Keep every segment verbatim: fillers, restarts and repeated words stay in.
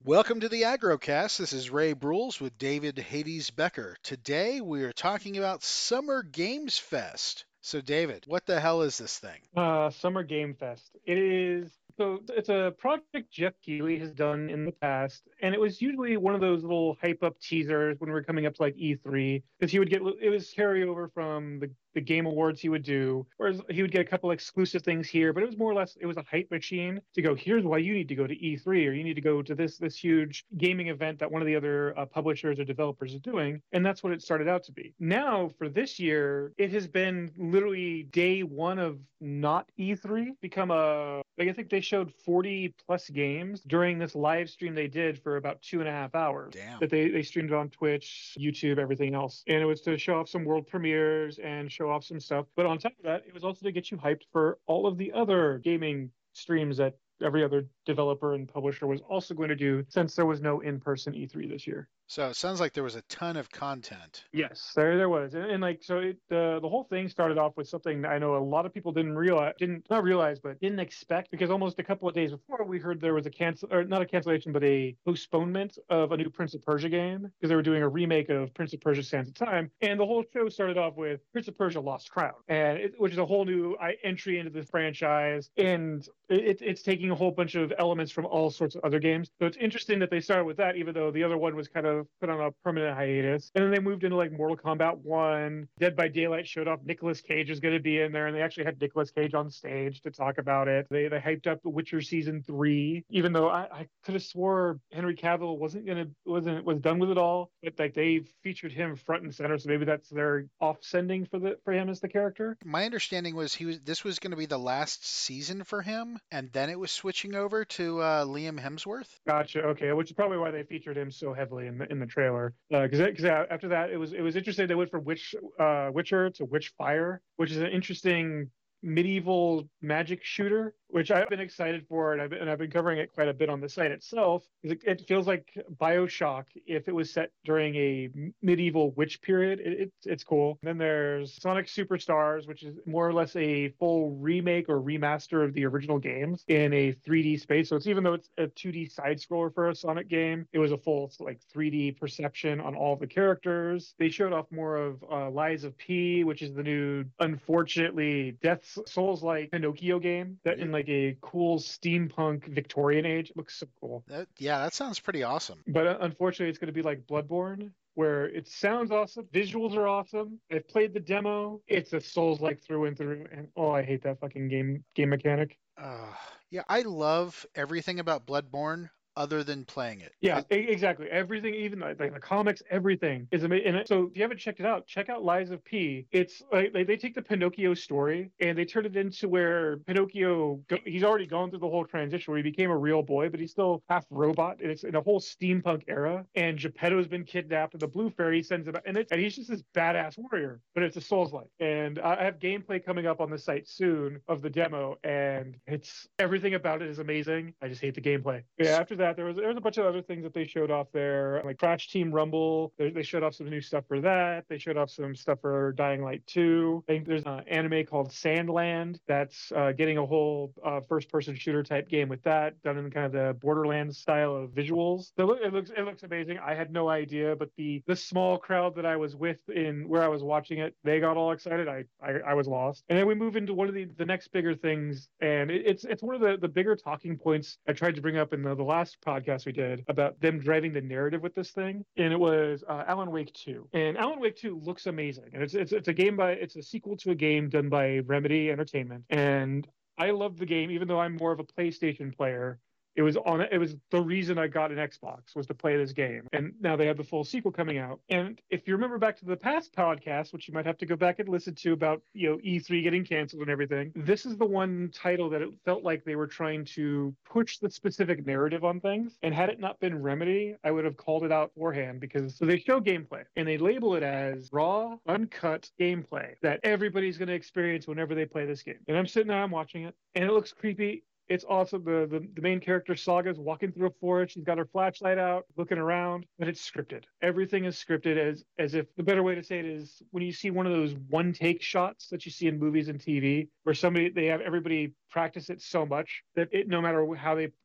Welcome to the Agrocast. This is Ray Brules with David Hades Becker. Today we are talking about Summer Games Fest. So, David, what the hell is this thing? Uh, Summer Game Fest. It is so it's a project Jeff Keighley has done in the past, and it was usually one of those little hype up teasers when we were coming up to like E three, because he would get it was carryover from the the game awards he would do, whereas he would get a couple exclusive things here, but it was more or less it was a hype machine to go. Here's why you need to go to E three, or you need to go to this this huge gaming event that one of the other uh, publishers or developers is doing, and that's what it started out to be. Now for this year, it has been literally day one of not E three become a like I think they showed forty plus games during this live stream they did for about two and a half hours Damn. that they, they streamed it on Twitch, YouTube, everything else. And it was to show off some world premieres and show off some stuff. But on top of that, it was also to get you hyped for all of the other gaming streams that every other developer and publisher was also going to do, since there was no in-person E three this year. So, it sounds like there was a ton of content. Yes, there there was, and, and like so, it uh, the whole thing started off with something I know a lot of people didn't realize, didn't not realize, but didn't expect, because almost a couple of days before we heard there was a cancel, or not a cancellation, but a postponement of a new Prince of Persia game, because they were doing a remake of Prince of Persia: Sands of Time, and the whole show started off with Prince of Persia: Lost Crown, and it, which is a whole new uh, entry into this franchise, and it, it's taking a whole bunch of elements from all sorts of other games. So it's interesting that they started with that, even though the other one was kind of put on a permanent hiatus. And then they moved into like Mortal Kombat one. Dead by Daylight showed up. Nicolas Cage is going to be in there, and they actually had Nicolas Cage on stage to talk about it. They they hyped up The Witcher season three, even though I, I could have swore Henry Cavill wasn't gonna wasn't was done with it all. But like they featured him front and center, so maybe that's their off sending for the for him as the character. My understanding was he was this was going to be the last season for him, and then it was switching over to uh, Liam Hemsworth. Gotcha. Okay, which is probably why they featured him so heavily in the in the trailer. Because uh, because after that, it was it was interesting. They went from Witch uh, Witcher to Witchfire, which is an interesting medieval magic shooter, which I've been excited for, and I've been, and I've been covering it quite a bit on the site itself. It, it feels like BioShock if it was set during a medieval witch period. It, it, it's cool. And then there's Sonic Superstars, which is more or less a full remake or remaster of the original games in a three D space. So it's, even though it's a two D side scroller for a Sonic game, it was a full like three D perception on all the characters. They showed off more of uh, Lies of P, which is the new, unfortunately, Death Souls like Pinocchio game that in like a cool steampunk Victorian age. It looks so cool. That, yeah, that sounds pretty awesome. But uh, unfortunately, it's going to be like Bloodborne, where it sounds awesome, visuals are awesome. I've played the demo. It's a Souls like through and through, and oh, I hate that fucking game game mechanic. Uh, yeah, I love everything about Bloodborne other than playing it. Yeah, I, e- exactly. Everything, even like, like the comics, everything is amazing. And so, if you haven't checked it out, check out Lies of P. It's like they, they take the Pinocchio story and they turn it into where Pinocchio go, he's already gone through the whole transition where he became a real boy, but he's still half robot. And it's in a whole steampunk era. And Geppetto's been kidnapped, and the Blue Fairy sends him, and, it, and he's just this badass warrior. But it's a Souls like, and I have gameplay coming up on the site soon of the demo, and it's everything about it is amazing. I just hate the gameplay. Yeah, after that. There was there was a bunch of other things that they showed off there, like Crash Team Rumble. They, they showed off some new stuff for that. They showed off some stuff for Dying Light two. I think there's an anime called Sandland that's uh, getting a whole uh, first-person shooter type game with that, done in kind of the Borderlands style of visuals. So it looks it looks amazing. I had no idea, but the the small crowd that I was with in where I was watching it, they got all excited. I I, I was lost. And then we move into one of the, the next bigger things, and it, it's it's one of the, the bigger talking points I tried to bring up in the, the last podcast we did about them driving the narrative with this thing, and it was uh, Alan Wake two. And Alan Wake two looks amazing, and it's it's it's a game by it's a sequel to a game done by Remedy Entertainment, and I love the game even though I'm more of a PlayStation player. It was on. It was the reason I got an Xbox was to play this game, and now they have the full sequel coming out. And if you remember back to the past podcast, which you might have to go back and listen to about you know E three getting canceled and everything, this is the one title that it felt like they were trying to push the specific narrative on things. And had it not been Remedy, I would have called it out beforehand, because so they show gameplay and they label it as raw, uncut gameplay that everybody's going to experience whenever they play this game. And I'm sitting there, I'm watching it, and it looks creepy. It's awesome. The, the the main character Saga is walking through a forest. She's got her flashlight out, looking around, but it's scripted. Everything is scripted, as as if the better way to say it is when you see one of those one take shots that you see in movies and T V, where somebody they have everybody practice it so much that it no matter how they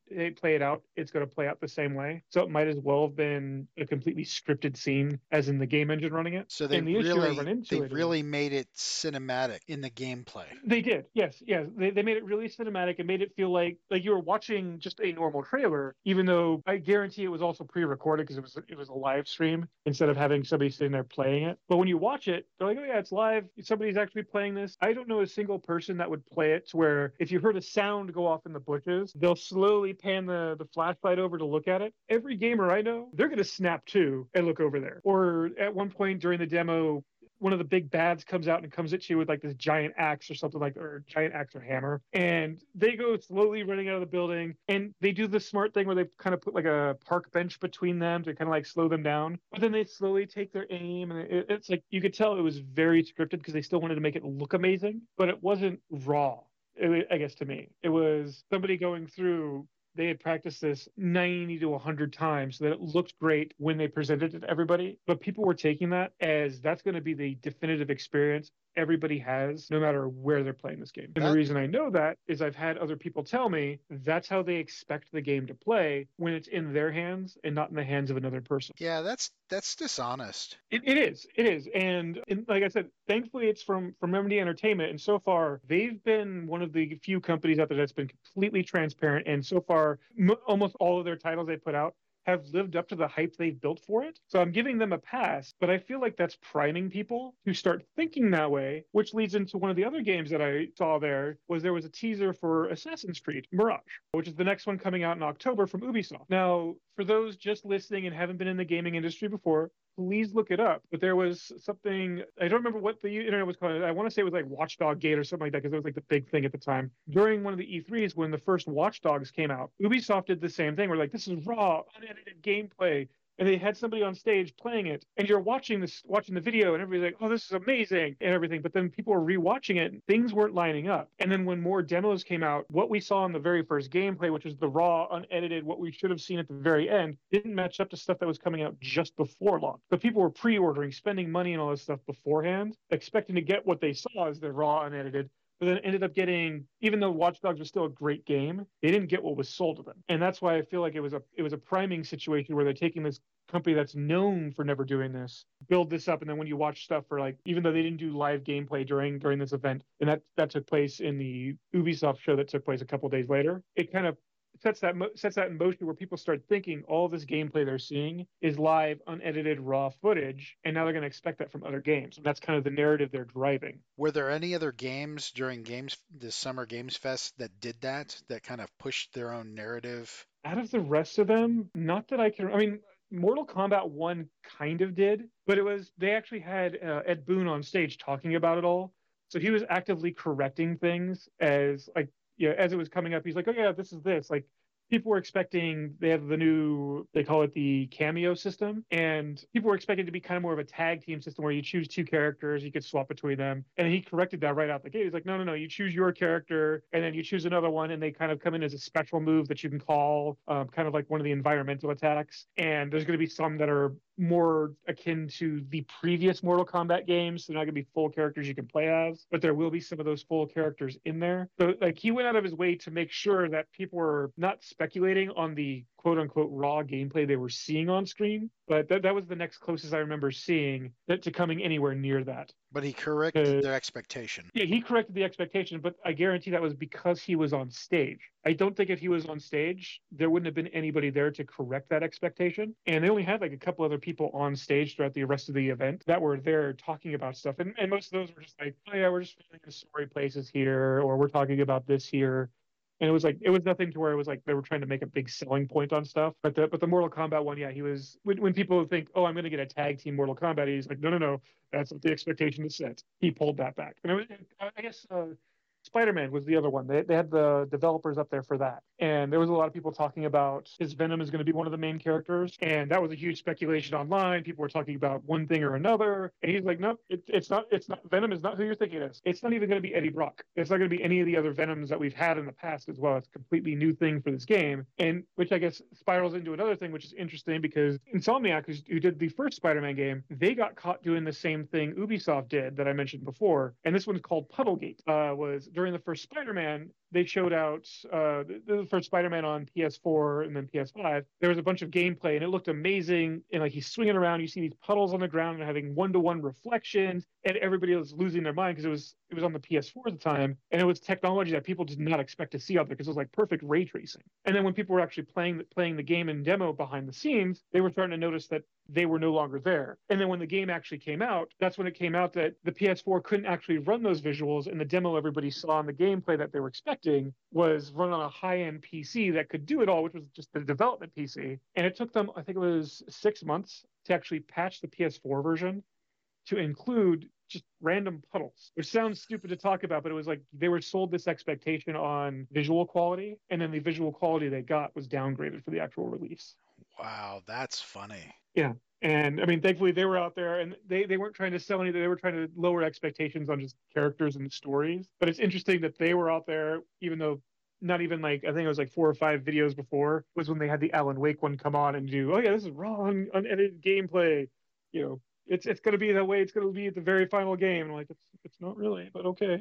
they play it out, it's going to play out the same way. So it might as well have been a completely scripted scene, as in the game engine running it. So they And the issue I really run they into it is really made it cinematic in the gameplay. they did, yes, yes. They, they made it really cinematic and made it feel like like you were watching just a normal trailer, even though I guarantee it was also pre-recorded because it was it was a live stream instead of having somebody sitting there playing it. But when you watch it, they're like, oh yeah, it's live. Somebody's actually playing this. I don't know a single person that would play it to where if you heard a sound go off in the bushes, they'll slowly pan the, the flashlight over to look at it. Every gamer I know, they're gonna snap to and look over there. Or at one point during the demo, one of the big bads comes out and comes at you with like this giant axe or something like, or giant axe or hammer. And they go slowly running out of the building and they do the smart thing where they kind of put like a park bench between them to kind of like slow them down. But then they slowly take their aim and it, it's like, you could tell it was very scripted because they still wanted to make it look amazing, but it wasn't raw. It, I guess to me, it was somebody going through, they had practiced this ninety to one hundred times so that it looked great when they presented it to everybody. But people were taking that as that's going to be the definitive experience everybody has, no matter where they're playing this game. And That- the reason I know that is I've had other people tell me that's how they expect the game to play when it's in their hands and not in the hands of another person. Yeah, that's that's dishonest. It, it is. It is. And, and like I said, thankfully it's from, from Remedy Entertainment. And so far, they've been one of the few companies out there that's been completely transparent. And so far, m- almost all of their titles they put out have lived up to the hype they've built for it. So I'm giving them a pass, but I feel like that's priming people to start thinking that way, which leads into one of the other games that I saw there was there was a teaser for Assassin's Creed Mirage, which is the next one coming out in October from Ubisoft. Now, for those just listening and haven't been in the gaming industry before, please look it up. But there was something, I don't remember what the internet was called. I want to say it was like Watchdog Gate or something like that, because it was like the big thing at the time. During one of the E threes, when the first Watch Dogs came out, Ubisoft did the same thing. We're like, this is raw, unedited gameplay. And they had somebody on stage playing it, and you're watching this, watching the video, and everybody's like, "Oh, this is amazing," and everything. But then people were rewatching it, and things weren't lining up. And then when more demos came out, what we saw in the very first gameplay, which was the raw, unedited, what we should have seen at the very end, didn't match up to stuff that was coming out just before launch. But people were pre-ordering, spending money and all this stuff beforehand, expecting to get what they saw as the raw, unedited. But then ended up getting, even though Watch Dogs was still a great game, they didn't get what was sold to them. And that's why I feel like it was a it was a priming situation where they're taking this company that's known for never doing this, build this up, and then when you watch stuff for like, even though they didn't do live gameplay during during this event, and that that took place in the Ubisoft show that took place a couple days later, it kind of sets that mo- sets that in motion where people start thinking all this gameplay they're seeing is live, unedited, raw footage, and now they're going to expect that from other games. And that's kind of the narrative they're driving. Were there any other games during games this summer Games Fest that did that, that kind of pushed their own narrative? Out of the rest of them, not that I can. I mean, Mortal Kombat one kind of did, but it was they actually had uh, Ed Boon on stage talking about it all. So he was actively correcting things as like, yeah, as it was coming up. He's like, oh yeah, this is this. Like people were expecting, they have the new, they call it the cameo system, and people were expecting it to be kind of more of a tag team system where you choose two characters, you could swap between them. And he corrected that right out the gate. He's like, no, no, no, you choose your character and then you choose another one, and they kind of come in as a special move that you can call, um, kind of like one of the environmental attacks. And there's going to be some that are more akin to the previous Mortal Kombat games. They're not going to be full characters you can play as, but there will be some of those full characters in there. So like he went out of his way to make sure that people were not speculating on the quote unquote raw gameplay they were seeing on screen. But that, that was the next closest I remember seeing that to coming anywhere near that. But he corrected Uh, their expectation. Yeah, he corrected the expectation, but I guarantee that was because he was on stage. I don't think if he was on stage, there wouldn't have been anybody there to correct that expectation. And they only had like a couple other people on stage throughout the rest of the event that were there talking about stuff. And, and most of those were just like, oh yeah, we're just filling in story places here, or we're talking about this here. And it was like, it was nothing to where it was like they were trying to make a big selling point on stuff. But the but the Mortal Kombat one, yeah, he was, when, when people think, oh, I'm going to get a tag team Mortal Kombat, he's like, no, no, no, that's what the expectation is set. He pulled that back. And it was, I guess uh, Spider-Man was the other one. They, they had the developers up there for that. And there was a lot of people talking about his Venom is going to be one of the main characters. And that was a huge speculation online. People were talking about one thing or another. And he's like, no, it, it's not, it's not, Venom is not who you're thinking it is. It's not even going to be Eddie Brock. It's not going to be any of the other Venoms that we've had in the past as well. It's a completely new thing for this game. And which I guess spirals into another thing, which is interesting because Insomniac, who's, who did the first Spider-Man game, they got caught doing the same thing Ubisoft did that I mentioned before. And this one's called Puddlegate. Uh, was during the first Spider-Man, they showed out uh, the, the first Spider-Man on P S four and then P S five. There was a bunch of gameplay, and it looked amazing. And like he's swinging around, you see these puddles on the ground and having one-to-one reflections, and everybody was losing their mind because it was it was on the P S four at the time, and it was technology that people did not expect to see out there because it was like perfect ray tracing. And then when people were actually playing playing the game in demo behind the scenes, they were starting to notice that they were no longer there. And then when the game actually came out, that's when it came out that the P S four couldn't actually run those visuals, and the demo everybody saw in the gameplay that they were expecting was run on a high-end P C that could do it all, which was just the development P C. And it took them, I think it was six months to actually patch the P S four version to include just random puddles, which sounds stupid to talk about, but it was like they were sold this expectation on visual quality, and then the visual quality they got was downgraded for the actual release. Wow, that's funny. Yeah. And I mean, thankfully they were out there, and they, they weren't trying to sell anything. They were trying to lower expectations on just characters and stories. But it's interesting that they were out there, even though not even like, I think it was like four or five videos before was when they had the Alan Wake one come on and do, oh yeah, this is raw, unedited gameplay. You know, it's it's going to be that way. It's going to be at the very final game. I'm like, it's it's not really, but okay.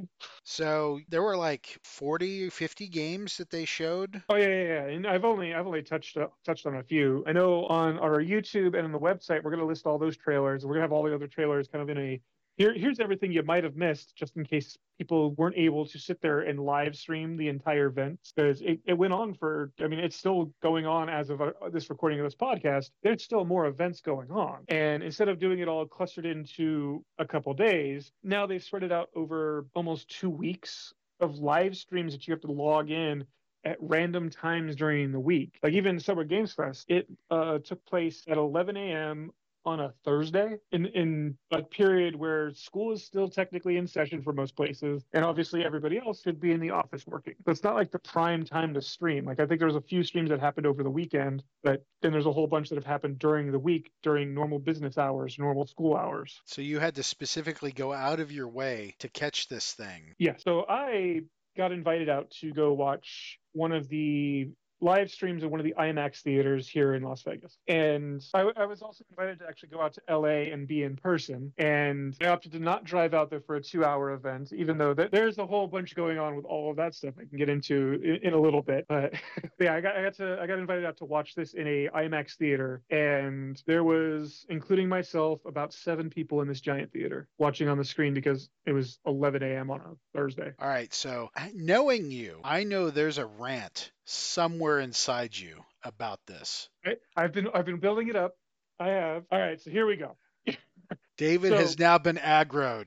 So there were like forty, fifty games that they showed. Oh yeah, yeah, yeah. And I've only I've only touched uh, touched on a few. I know on our YouTube and on the website we're going to list all those trailers. We're going to have all the other trailers kind of in a here. Here's everything you might have missed, just in case people weren't able to sit there and live stream the entire event, because it, it went on for. I mean, it's still going on as of uh, this recording of this podcast. There's still more events going on, and instead of doing it all clustered into a couple days, now they've spread it out over almost two weeks of live streams that you have to log in at random times during the week. Like even Summer Games Fest, it uh, took place at eleven a.m. on a Thursday in, in a period where school is still technically in session for most places. And obviously everybody else should be in the office working. So it's not like the prime time to stream. Like I think there was a few streams that happened over the weekend, but then there's a whole bunch that have happened during the week, during normal business hours, normal school hours. So you had to specifically go out of your way to catch this thing. Yeah. So I got invited out to go watch one of the live streams in one of the IMAX theaters here in Las Vegas. And I, I was also invited to actually go out to L A and be in person. And I opted to not drive out there for a two hour event, even though th- there's a whole bunch going on with all of that stuff I can get into in, in a little bit. But yeah, I got, I got to, I got invited out to watch this in a IMAX theater. And there was, including myself, about seven people in this giant theater watching on the screen because it was eleven a.m. on a Thursday. All right. So knowing you, I know there's a rant somewhere inside you about this. I, I've been I've been building it up. I have. All right, so here we go. David So- has now been aggroed.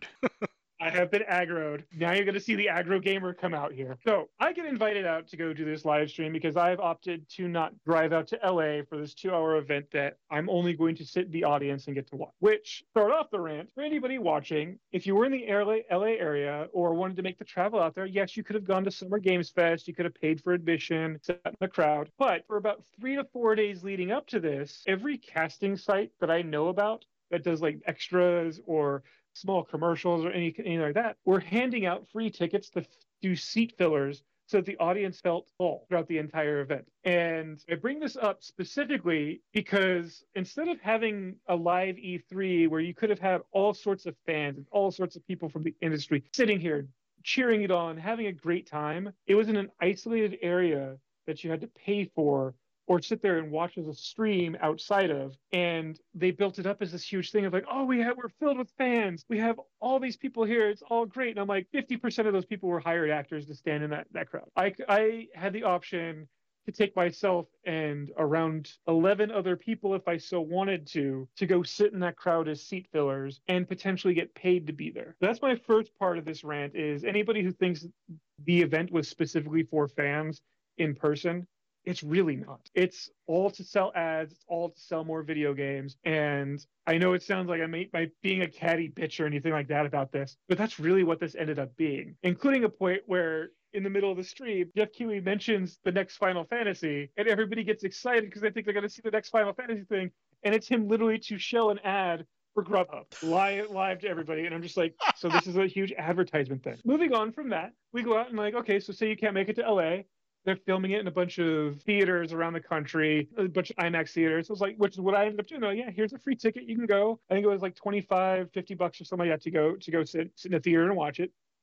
I have been aggroed. Now you're going to see the aggro gamer come out here. So I get invited out to go do this live stream because I've opted to not drive out to L A for this two-hour event that I'm only going to sit in the audience and get to watch. Which, start off the rant, for anybody watching, if you were in the L A, L A area or wanted to make the travel out there, yes, you could have gone to Summer Games Fest. You could have paid for admission, sat in the crowd. But for about three to four days leading up to this, every casting site that I know about that does like extras or small commercials or any, anything like that, we're handing out free tickets to f- do seat fillers so that the audience felt full throughout the entire event. And I bring this up specifically because instead of having a live E three where you could have had all sorts of fans and all sorts of people from the industry sitting here cheering it on, having a great time, it was in an isolated area that you had to pay for or sit there and watch as a stream outside of. And they built it up as this huge thing of like, oh, we have, we're filled with fans. We have all these people here. It's all great. And I'm like, fifty percent of those people were hired actors to stand in that, that crowd. I, I had the option to take myself and around eleven other people, if I so wanted to, to go sit in that crowd as seat fillers and potentially get paid to be there. That's my first part of this rant is anybody who thinks the event was specifically for fans in person, it's really not. It's all to sell ads. It's all to sell more video games. And I know it sounds like I'm by being a catty bitch or anything like that about this, but that's really what this ended up being, including a point where in the middle of the stream, Jeff Keighley mentions the next Final Fantasy and everybody gets excited because they think they're going to see the next Final Fantasy thing. And it's him literally to show an ad for Grubhub, live, live to everybody. And I'm just like, so this is a huge advertisement thing. Moving on from that, we go out and like, okay, so say you can't make it to L A. They're filming it in a bunch of theaters around the country, a bunch of IMAX theaters. So it's like, which is what I ended up doing. Oh, yeah, here's a free ticket. You can go. I think it was like twenty-five, fifty bucks or something like that to go to go sit, sit in a theater and watch it.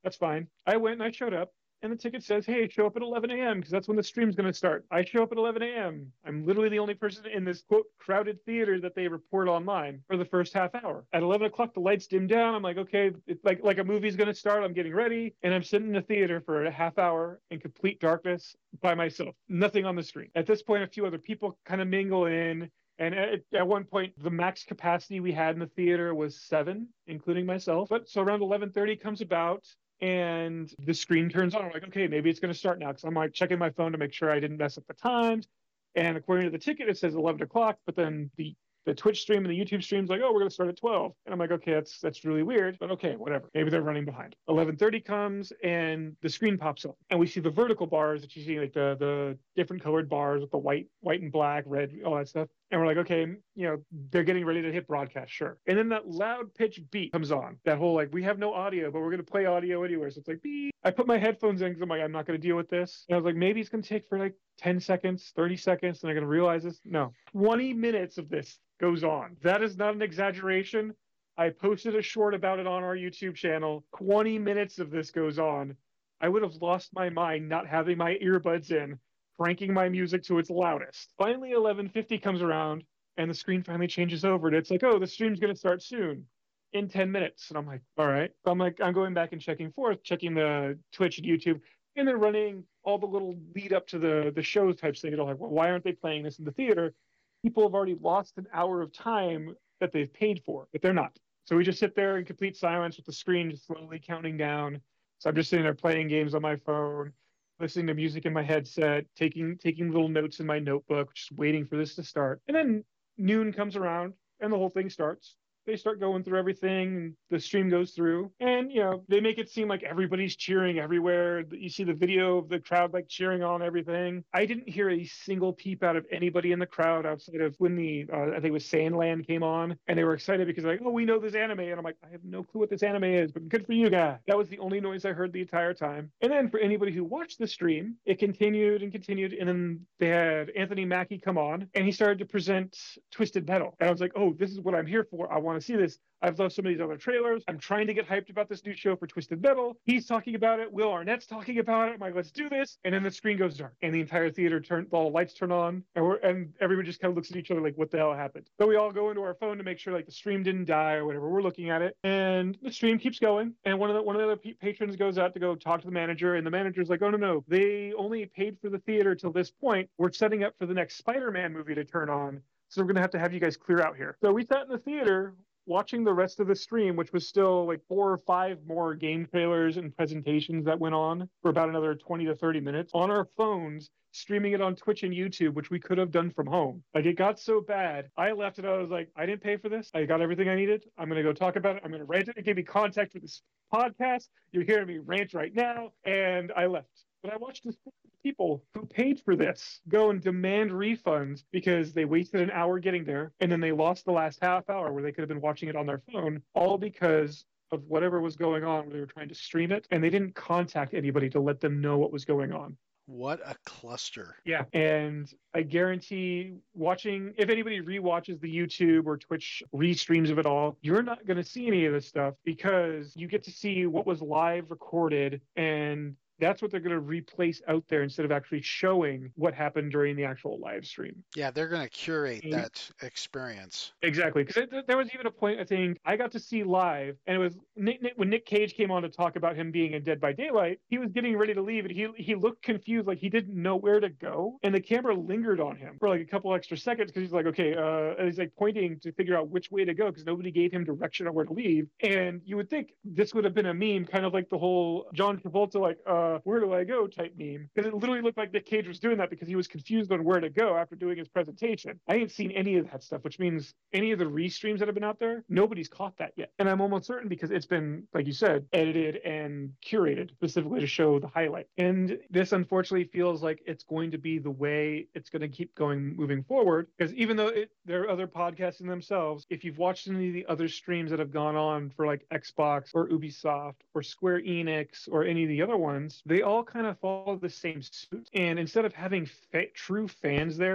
That's fine. I went and I showed up, and the ticket says, hey, show up at eleven a.m. because that's when the stream's going to start. I show up at eleven a.m. I'm literally the only person in this, quote, crowded theater that they report online for the first half hour. At eleven o'clock, the lights dim down. I'm like, okay, it's like, like a movie's going to start. I'm getting ready. And I'm sitting in the theater for a half hour in complete darkness by myself. Nothing on the screen. At this point, a few other people kind of mingle in. And at, at one point, the max capacity we had in the theater was seven, including myself. But so around eleven thirty comes about, and the screen turns on. I'm like, okay, maybe it's going to start now. Because I'm like checking my phone to make sure I didn't mess up the times. And according to the ticket, it says eleven o'clock. But then the the Twitch stream and the YouTube stream's like, oh, we're going to start at twelve. And I'm like, okay, that's that's really weird, but okay, whatever. Maybe they're running behind. eleven thirty comes and the screen pops up. And we see the vertical bars that you see, like the the different colored bars with the white, white and black, red, all that stuff. And we're like, okay, you know, they're getting ready to hit broadcast, sure. And then that loud pitch beat comes on. That whole, like, we have no audio, but we're going to play audio anywhere. So it's like, beep. I put my headphones in because I'm like, I'm not going to deal with this. And I was like, maybe it's going to take for like ten seconds, thirty seconds, and I'm going to realize this. No, twenty minutes of this goes on. That is not an exaggeration. I posted a short about it on our YouTube channel. twenty minutes of this goes on. I would have lost my mind not having my earbuds in, cranking my music to its loudest. Finally, eleven fifty comes around, and the screen finally changes over, and it's like, oh, the stream's going to start soon, in ten minutes. And I'm like, all right. So I'm like, I'm going back and checking forth, checking the Twitch and YouTube, and they're running all the little lead up to the, the shows type thing. And I'm like, well, why aren't they playing this in the theater? People have already lost an hour of time that they've paid for, but they're not. So we just sit there in complete silence with the screen just slowly counting down. So I'm just sitting there playing games on my phone, listening to music in my headset, taking taking little notes in my notebook, just waiting for this to start. And then noon comes around and the whole thing starts. They start going through everything, and the stream goes through, and you know they make it seem like everybody's cheering everywhere. You see the video of the crowd like cheering on everything. I didn't hear a single peep out of anybody in the crowd outside of when the uh, I think it was Sandland came on, and they were excited because like, oh, we know this anime, and I'm like, I have no clue what this anime is, but good for you guys. That was the only noise I heard the entire time. And then for anybody who watched the stream, it continued and continued, and then they had Anthony Mackie come on, and he started to present Twisted Metal, and I was like, oh, this is what I'm here for. I want to see this. I've loved some of these other trailers. I'm trying to get hyped about this new show for Twisted Metal. He's talking about it. Will Arnett's talking about it. I'm like, let's do this. And then the screen goes dark, and the entire theater turn, all the lights turn on, and we're and everyone just kind of looks at each other like, what the hell happened? So we all go into our phone to make sure like the stream didn't die or whatever. We're looking at it, and the stream keeps going. And one of the one of the other p- patrons goes out to go talk to the manager, and the manager's like, oh no no, they only paid for the theater till this point. We're setting up for the next Spider-Man movie to turn on. So we're going to have to have you guys clear out here. So we sat in the theater watching the rest of the stream, which was still like four or five more game trailers and presentations that went on for about another twenty to thirty minutes on our phones, streaming it on Twitch and YouTube, which we could have done from home. Like it got so bad, I left it. I was like, I didn't pay for this. I got everything I needed. I'm going to go talk about it. I'm going to rant it. It gave me contact for this podcast. You're hearing me rant right now. And I left. But I watched this people who paid for this go and demand refunds because they wasted an hour getting there, and then they lost the last half hour where they could have been watching it on their phone, all because of whatever was going on when they were trying to stream it, and they didn't contact anybody to let them know what was going on. What a cluster. Yeah. And I guarantee watching, if anybody rewatches the YouTube or Twitch restreams of it all, you're not going to see any of this stuff because you get to see what was live recorded, and that's what they're going to replace out there instead of actually showing what happened during the actual live stream. Yeah, they're going to curate mm-hmm. that experience. Exactly. Because there was even a point, I think, I got to see live, and it was Nick, Nick, when Nick Cage came on to talk about him being in Dead by Daylight, he was getting ready to leave, and he he looked confused, like he didn't know where to go, and the camera lingered on him for like a couple extra seconds because he's like, okay, uh, and he's like pointing to figure out which way to go because nobody gave him direction on where to leave. And you would think this would have been a meme, kind of like the whole John Travolta, like, uh, where do I go type meme, because it literally looked like Nick Cage was doing that because he was confused on where to go after doing his presentation. I ain't seen any of that stuff, which means any of the restreams that have been out there, nobody's caught that yet. And I'm almost certain because it's been, like you said, edited and curated specifically to show the highlight. And this unfortunately feels like it's going to be the way it's going to keep going moving forward, because even though it, there are other podcasts in themselves, if you've watched any of the other streams that have gone on for like Xbox or Ubisoft or Square Enix or any of the other ones, they all kind of follow the same suit. And instead of having fa- true fans there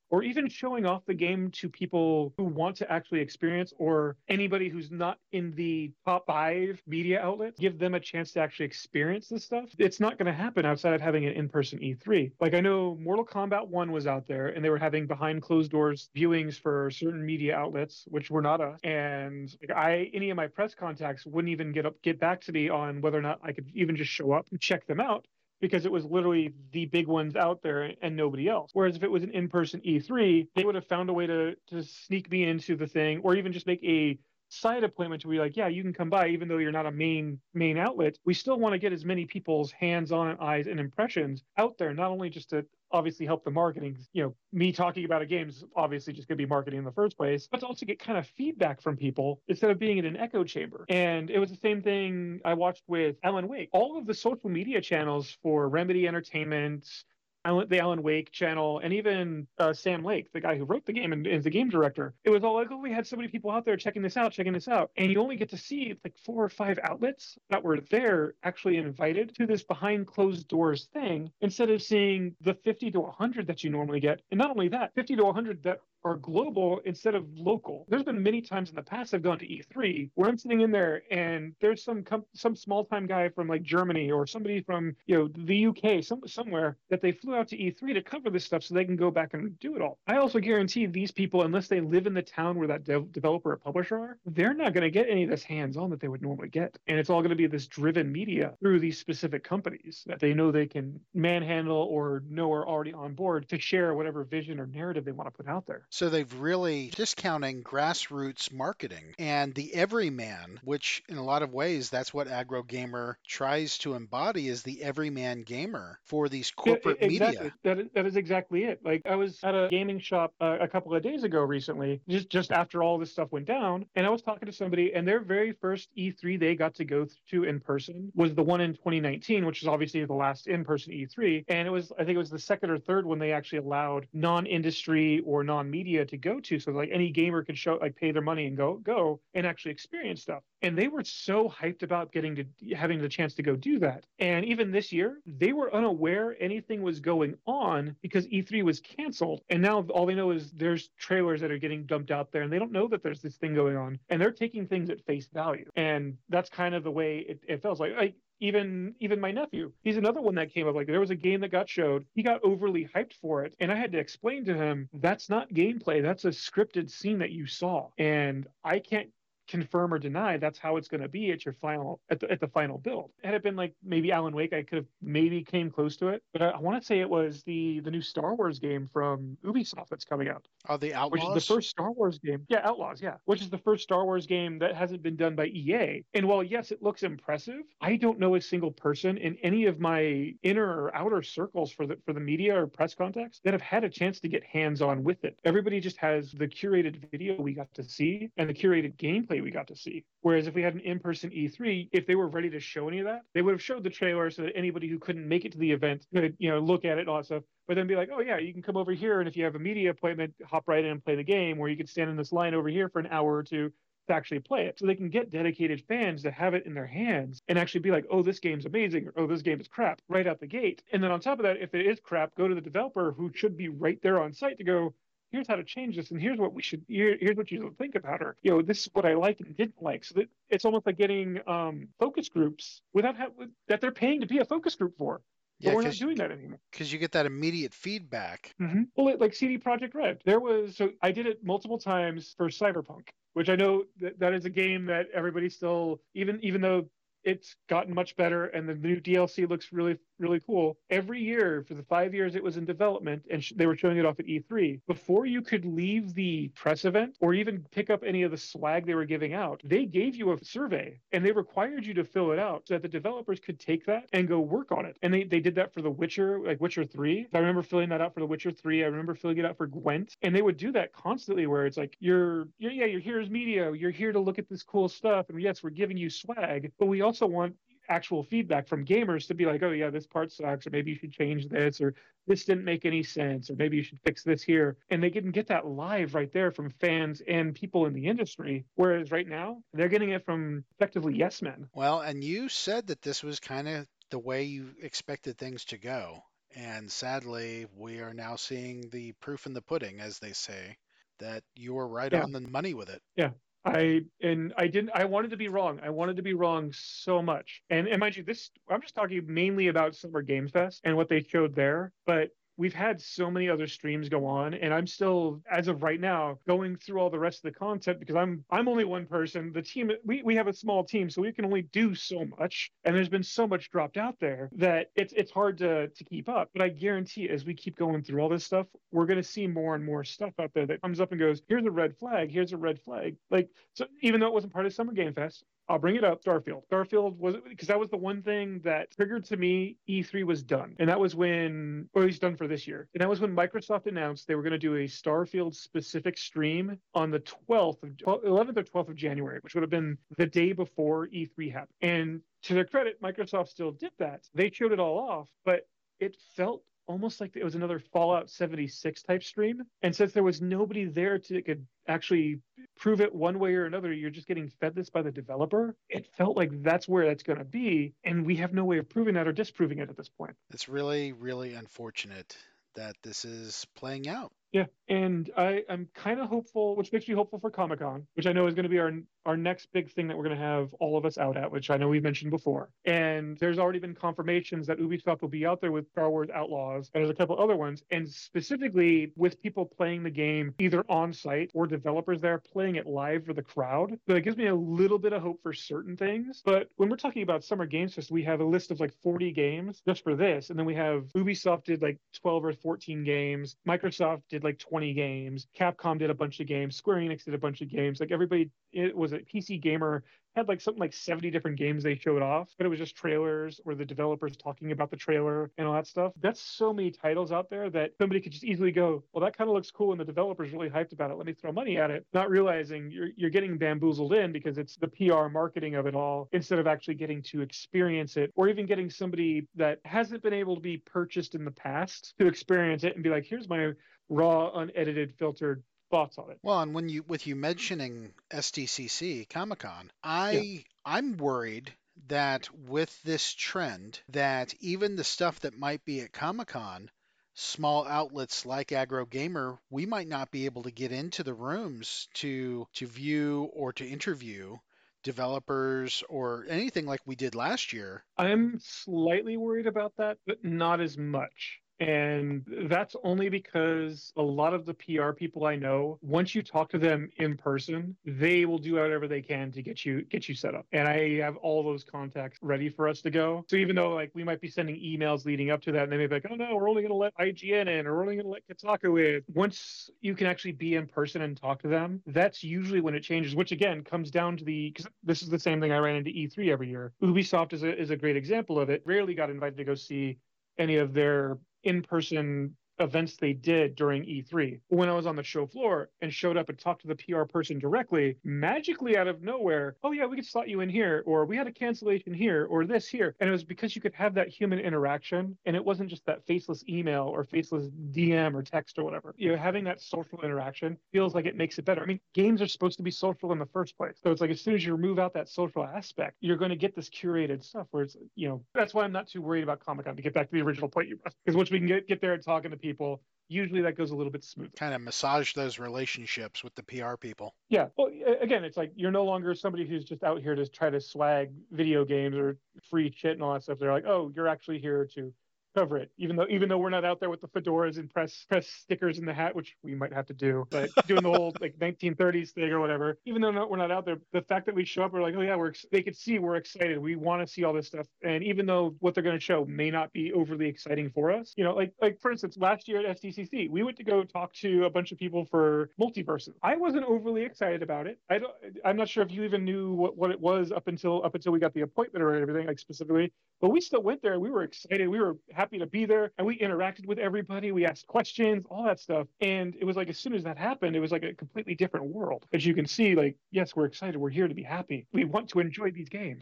or even showing off the game to people who want to actually experience, or anybody who's not in the top five media outlets, give them a chance to actually experience this stuff. It's not going to happen outside of having an in-person E three. Like, I know Mortal Kombat one was out there and they were having behind closed doors viewings for certain media outlets, which were not us. And like, I, any of my press contacts wouldn't even get up, get back to me on whether or not I could even just show up and check them out, because it was literally the big ones out there and nobody else. Whereas if it was an in-person E three, they would have found a way to to sneak me into the thing, or even just make a side appointment to be like, yeah, you can come by, even though you're not a main main outlet. We still want to get as many people's hands on and eyes and impressions out there, not only just to obviously help the marketing. You know, me talking about a game is obviously just going to be marketing in the first place, but to also get kind of feedback from people instead of being in an echo chamber. And it was the same thing I watched with Alan Wake. All of the social media channels for Remedy Entertainment, the Alan Wake channel, and even uh, Sam Lake, the guy who wrote the game and is the game director. It was all like, oh, we had so many people out there checking this out, checking this out. And you only get to see like four or five outlets that were there actually invited to this behind closed doors thing, instead of seeing the fifty to one hundred that you normally get. And not only that, fifty to one hundred that are global instead of local. There's been many times in the past I've gone to E three where I'm sitting in there and there's some com- some small time guy from like Germany or somebody from, you know, the U K, some, somewhere, that they flew out to E three to cover this stuff so they can go back and do it all. I also guarantee these people, unless they live in the town where that de- developer or publisher are, they're not going to get any of this hands-on that they would normally get. And it's all going to be this driven media through these specific companies that they know they can manhandle or know are already on board to share whatever vision or narrative they want to put out there. So they've really discounting grassroots marketing and the everyman, which in a lot of ways, that's what Aggro Gamer tries to embody, is the everyman gamer for these corporate yeah, exactly. media. That is, that is exactly it. Like, I was at a gaming shop uh, a couple of days ago recently, just just after all this stuff went down, and I was talking to somebody, and their very first E three they got to go to in person was the one in twenty nineteen, which is obviously the last in-person E three, and it was, I think it was the second or third one they actually allowed non-industry or non-media to go to, so like any gamer could show, like, pay their money and go go and actually experience stuff. And they were so hyped about getting to having the chance to go do that. And even this year, they were unaware anything was going on because E three was canceled. And now all they know is there's trailers that are getting dumped out there, and they don't know that there's this thing going on. And they're taking things at face value. And that's kind of the way it, it feels like. like even even my nephew, he's another one that came up. Like, there was a game that got showed, he got overly hyped for it, and I had to explain to him, that's not gameplay, that's a scripted scene that you saw, and I can't confirm or deny that's how it's going to be at your final at the, at the final build. Had it been like maybe Alan Wake, I could have maybe came close to it, but I, I want to say it was the the new Star Wars game from Ubisoft that's coming out. Oh, the Outlaws? Which is the first Star Wars game. Yeah, Outlaws, yeah. Which is the first Star Wars game that hasn't been done by E A. And while, yes, it looks impressive, I don't know a single person in any of my inner or outer circles for the for the media or press contacts that have had a chance to get hands-on with it. Everybody just has the curated video we got to see and the curated gameplay we got to see. Whereas if we had an in-person E three, if they were ready to show any of that, they would have showed the trailer so that anybody who couldn't make it to the event could, you know, look at it and all that stuff, but then be like, oh yeah, you can come over here, and if you have a media appointment, hop right in and play the game, or you could stand in this line over here for an hour or two to actually play it. So they can get dedicated fans that have it in their hands and actually be like, oh, this game's amazing, or oh, this game is crap, right out the gate. And then on top of that, if it is crap, go to the developer who should be right there on site to go, here's how to change this, and here's what we should, here, here's what you should think about, or, you know, this is what I like and didn't like. So that it's almost like getting um, focus groups without ha- that they're paying to be a focus group for. But Yeah, we're not doing that anymore. Because you get that immediate feedback. Mm-hmm. Well, it, like C D Projekt Red, there was, so I did it multiple times for Cyberpunk, which I know that, that is a game that everybody still, even even though it's gotten much better and the new D L C looks really, really cool. Every year for the five years it was in development and sh- they were showing it off at E three, before you could leave the press event or even pick up any of the swag they were giving out, they gave you a survey and they required you to fill it out so that the developers could take that and go work on it. And they, they did that for The Witcher, like Witcher three. I remember filling that out for The Witcher three. I remember filling it out for Gwent. And they would do that constantly where it's like, you're, you're yeah, you're here as media. You're here to look at this cool stuff. And yes, we're giving you swag, but we also want actual feedback from gamers to be like, oh yeah, this part sucks, or maybe you should change this, or this didn't make any sense, or maybe you should fix this here. And they can get that live right there from fans and people in the industry. Whereas right now, they're getting it from effectively yes men. Well, and you said that this was kind of the way you expected things to go. And sadly, we are now seeing the proof in the pudding, as they say, that you were right Yeah, on the money with it. yeah. I and I didn't. I wanted to be wrong. I wanted to be wrong so much. And and mind you, this I'm just talking mainly about Summer Games Fest and what they showed there. But we've had so many other streams go on, and I'm still, as of right now, going through all the rest of the content because I'm I'm only one person. The team we we have a small team, so we can only do so much. And there's been so much dropped out there that it's it's hard to to keep up. But I guarantee, as we keep going through all this stuff, we're going to see more and more stuff out there that comes up and goes, here's a red flag, here's a red flag. Like, so even though it wasn't part of Summer Game Fest, I'll bring it up. Starfield. Starfield was because that was the one thing that triggered to me E three was done. And that was when, or at least done for this year. And that was when Microsoft announced they were going to do a Starfield specific stream on the twelfth, of, eleventh or twelfth of January, which would have been the day before E three happened. And to their credit, Microsoft still did that. They showed it all off, but it felt almost like it was another Fallout seventy-six type stream. And since there was nobody there to could actually prove it one way or another, you're just getting fed this by the developer. It felt like that's where that's going to be. And we have no way of proving that or disproving it at this point. It's really, really unfortunate that this is playing out. Yeah, and I, I'm kind of hopeful, which makes me hopeful for Comic-Con, which I know is going to be our our next big thing that we're going to have all of us out at, which I know we've mentioned before. And there's already been confirmations that Ubisoft will be out there with Star Wars Outlaws, and there's a couple other ones, and specifically with people playing the game either on site or developers there playing it live for the crowd. So it gives me a little bit of hope for certain things. But when we're talking about Summer Games Fest, we have a list of like forty games just for this, and then we have Ubisoft did like twelve or fourteen games, Microsoft did like twenty games, Capcom did a bunch of games, Square Enix did a bunch of games. Like everybody, it was a P C Gamer had like something like seventy different games they showed off, but it was just trailers or the developers talking about the trailer and all that stuff. That's so many titles out there that somebody could just easily go, well, that kind of looks cool and the developer's really hyped about it. Let me throw money at it, not realizing you're you're getting bamboozled in because it's the P R marketing of it all instead of actually getting to experience it, or even getting somebody that hasn't been able to be purchased in the past to experience it and be like, here's my raw, unedited, filtered thoughts on it. Well, and when you with you mentioning S D C C Comic Con, I Yeah. I'm worried that with this trend that even the stuff that might be at Comic Con, small outlets like Agro Gamer, we might not be able to get into the rooms to to view or to interview developers or anything like we did last year. I'm slightly worried about that, but not as much. And that's only because a lot of the P R people I know, once you talk to them in person, they will do whatever they can to get you get you set up. And I have all those contacts ready for us to go. So even though like we might be sending emails leading up to that, and they may be like, oh no, we're only going to let I G N in, or we're only going to let Kotaku in. Once you can actually be in person and talk to them, that's usually when it changes. Which again comes down to the because this is the same thing I ran into E three every year. Ubisoft is a is a great example of it. Rarely got invited to go see any of their in-person events they did during E three. When I was on the show floor and showed up and talked to the P R person directly, magically out of nowhere, oh yeah, we could slot you in here, or we had a cancellation here, or this here. And it was because you could have that human interaction, and it wasn't just that faceless email or faceless D M or text or whatever. You know, having that social interaction feels like it makes it better. I mean, games are supposed to be social in the first place. So it's like as soon as you remove out that social aspect, you're going to get this curated stuff where it's, you know, that's why I'm not too worried about Comic-Con, to get back to the original point you brought. Because once we can get, get there and talking to people, usually that goes a little bit smoother. Kind of massage those relationships with the P R people. Yeah. Well, again, it's like you're no longer somebody who's just out here to try to swag video games or free shit and all that stuff. They're like, oh, you're actually here to cover it, even though even though we're not out there with the fedoras and press press stickers in the hat, which we might have to do, but doing the whole like nineteen thirties thing or whatever. Even though not, we're not out there, the fact that we show up, we're like, oh yeah, we're they could see we're excited. We want to see all this stuff, and even though what they're going to show may not be overly exciting for us, you know, like like for instance, last year at S D C C, we went to go talk to a bunch of people for Multiverses. I wasn't overly excited about it. I don't. I'm not sure if you even knew what, what it was up until up until we got the appointment or everything, like specifically. But we still went there. We were excited. We were happy to be there, and we interacted with everybody. We asked questions, all that stuff. And it was like as soon as that happened, it was like a completely different world. As you can see, like, yes, we're excited. We're here to be happy. We want to enjoy these games.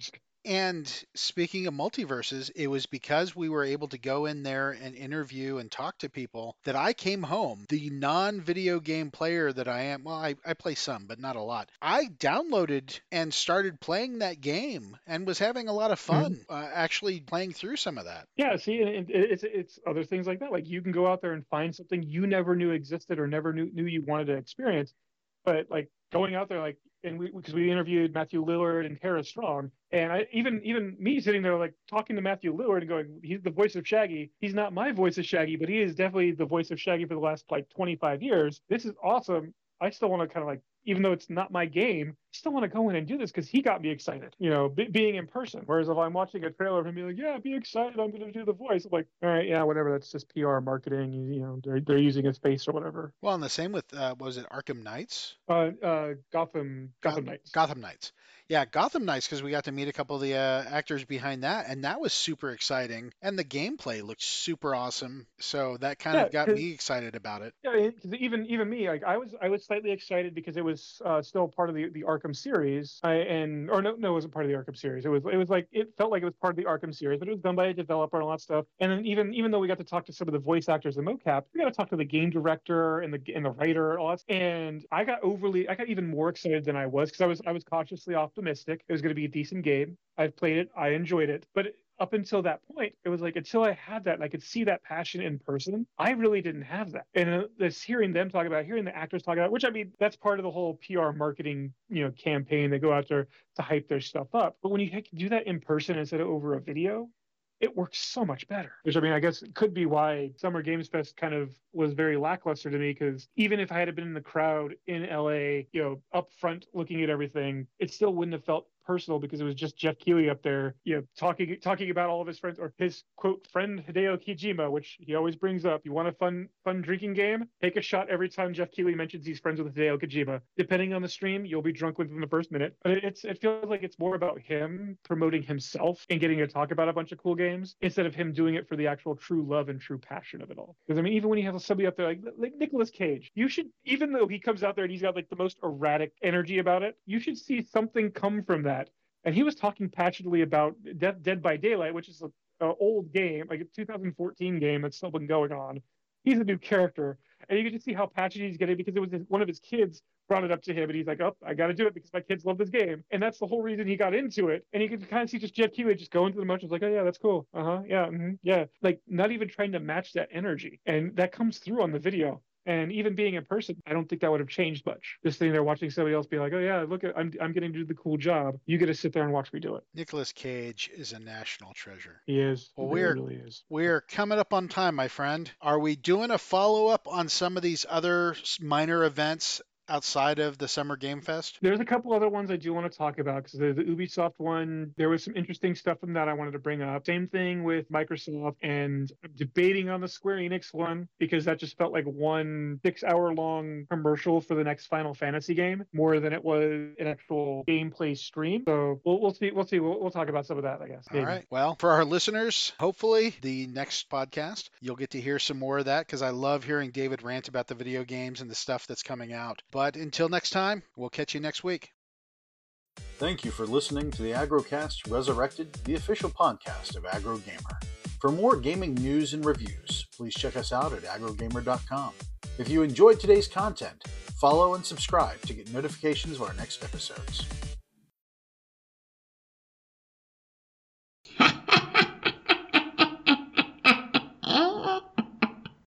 And speaking of multiverses, it was because we were able to go in there and interview and talk to people that I came home. The non-video game player that I am, well, I, I play some, but not a lot. I downloaded and started playing that game and was having a lot of fun Mm-hmm. uh, actually playing through some of that. Yeah, see, and it's it's other things like that. Like you can go out there and find something you never knew existed or never knew knew you wanted to experience, but like going out there, like, and we because we interviewed Matthew Lillard and Tara Strong, and I even even me sitting there like talking to Matthew Lillard and going, he's the voice of Shaggy. He's not my voice of Shaggy, but he is definitely the voice of Shaggy for the last like twenty-five years. This is awesome. I still want to kind of like, even though it's not my game, I still want to go in and do this because he got me excited, you know, b- being in person. Whereas if I'm watching a trailer of him being like, yeah, be excited, I'm going to do the voice. I'm like, all right, yeah, whatever. That's just P R marketing. You, you know, they're, they're using his face or whatever. Well, and the same with, uh, what was it, Arkham Knights? Uh, uh, Gotham, Gotham Go- Knights. Gotham Knights. Yeah, Gotham Knights, because we got to meet a couple of the uh, actors behind that, and that was super exciting. And the gameplay looked super awesome. So that kind Yeah, of got 'cause- me excited about it. Yeah, because even even me, like I was I was slightly excited because it was uh, still part of the, the Arkham series, I, and or no no, it wasn't part of the Arkham series. It was it was like it felt like it was part of the Arkham series, but it was done by a developer and all that stuff. And then even even though we got to talk to some of the voice actors and mocap, we got to talk to the game director and the and the writer, all that. And I got overly, I got even more excited than I was because I was I was cautiously optimistic. It was going to be a decent game. I've played it, I enjoyed it, but up until that point, it was like until I had that and I could see that passion in person, I really didn't have that. And uh, this hearing them talk about, it, hearing the actors talk about, it, which I mean, that's part of the whole P R marketing, you know, campaign. They go out there to hype their stuff up. But when you do that in person instead of over a video, it works so much better. Which I mean, I guess it could be why Summer Games Fest kind of was very lackluster to me, because even if I had been in the crowd in L A, you know, up front looking at everything, it still wouldn't have felt personal because it was just Jeff Keighley up there, you know, talking talking about all of his friends, or his quote friend Hideo Kojima, which he always brings up. You want a fun fun drinking game? Take a shot every time Jeff Keighley mentions he's friends with Hideo Kojima. Depending on the stream, you'll be drunk within the first minute. But it, it's it feels like it's more about him promoting himself and getting to talk about a bunch of cool games instead of him doing it for the actual true love and true passion of it all. Because I mean, even when you have somebody up there like like Nicolas Cage, you should, even though he comes out there and he's got like the most erratic energy about it, you should see something come from that. And he was talking passionately about Dead, Dead by Daylight, which is an old game, like a two thousand fourteen game that's still been going on. He's a new character. And you can just see how passionate he's getting because it was his, one of his kids brought it up to him. And he's like, oh, I got to do it because my kids love this game. And that's the whole reason he got into it. And you can kind of see just Jeff Keighley just going through the motions like, oh, yeah, that's cool. Uh-huh. Yeah. Mm-hmm, yeah. Like not even trying to match that energy. And that comes through on the video. And even being in person, I don't think that would have changed much. Just sitting there watching somebody else be like, oh, yeah, look, at I'm I'm getting to do the cool job. You get to sit there and watch me do it. Nicolas Cage is a national treasure. He is. Well, he we're really is. we're coming up on time, my friend. Are we doing a follow-up on some of these other minor events outside of the Summer Game Fest? There's a couple other ones I do want to talk about because the, the Ubisoft one, there was some interesting stuff from that I wanted to bring up. Same thing with Microsoft, and I'm debating on the Square Enix one because that just felt like one six-hour-long commercial for the next Final Fantasy game more than it was an actual gameplay stream. So we'll, we'll see. We'll see. We'll, we'll talk about some of that, I guess. Maybe. All right. Well, for our listeners, hopefully the next podcast, you'll get to hear some more of that because I love hearing David rant about the video games and the stuff that's coming out. But until next time, we'll catch you next week. Thank you for listening to the AgroCast Resurrected, the official podcast of AgroGamer. For more gaming news and reviews, please check us out at agrogamer dot com. If you enjoyed today's content, follow and subscribe to get notifications of our next episodes.